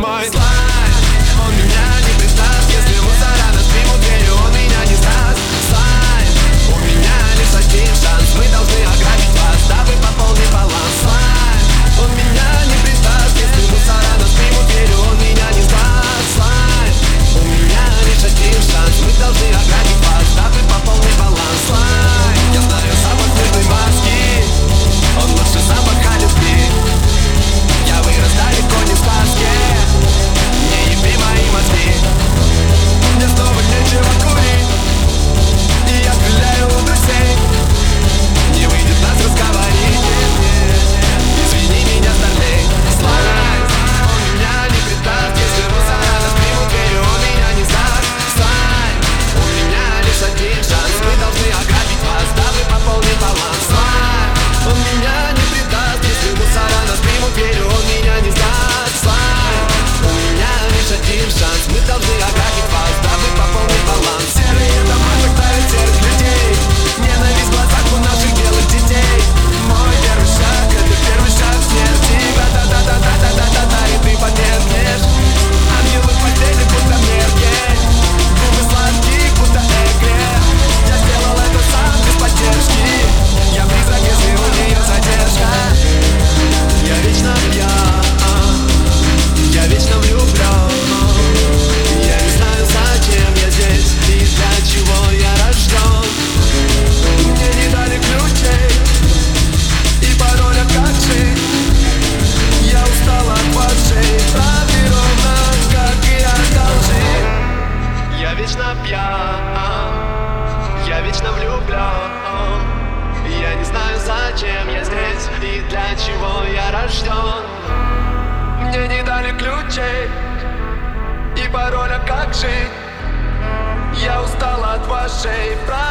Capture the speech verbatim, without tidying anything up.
мой слайд. Он меня не предаст, если мусора нас примут дверью, он меня не сдаст. Слайд. У меня лишь один шанс, мы должны ограбить вас, дабы пополнить баланс. Слайд. Он меня не предаст, если мусора нас примут дверью, он меня не сдаст. Слайд. У меня лишь один шанс, мы должны ограбить вас, дабы пополнить баланс. Слайд. Я знаю запах мыльной маски, он лучше запаха любви. Я вырос далеко не в сказке, не еби мои мозги. Мне снова нечего курить, и я стреляю у друзей. Не выйдет нас разговорить, извини меня, старлей. Слайд. Он меня не предаст, если мусора нас примут дверью, он меня не сдаст. Слайд. У меня лишь один шанс, мы должны ограбить вас, дабы пополнить баланс. Слайд. Он меня не предаст, если мусора нас примут дверью, он меня не сдаст. Слайд. У меня лишь один шанс, мы должны ограбить вас, дабы пополнить баланс. Серые дома шагают серых людей, ненависть в глазах у наших белых детей. Мой первый шаг — это первый шаг в смерти. Да-да-да-да-да-да-да-да, и ты померкнешь. Ангелы в постели, будто мерки, губы сладкие, будто эклер. Я сделал это сам без поддержки. Я призрак, если у нее задержка. Я вечно пьян, я вечно влюблен. Я не знаю, зачем я здесь и для чего я рожден. Мне не дали ключей и пароля, как жить. Я устал от вашей правды, ровно как и от лжи. Я вечно пьян, я вечно влюблен. Я не знаю, зачем я здесь и для чего я рожден. Мне не дали ключей и пароля, как жить. Я устал от вашей правды.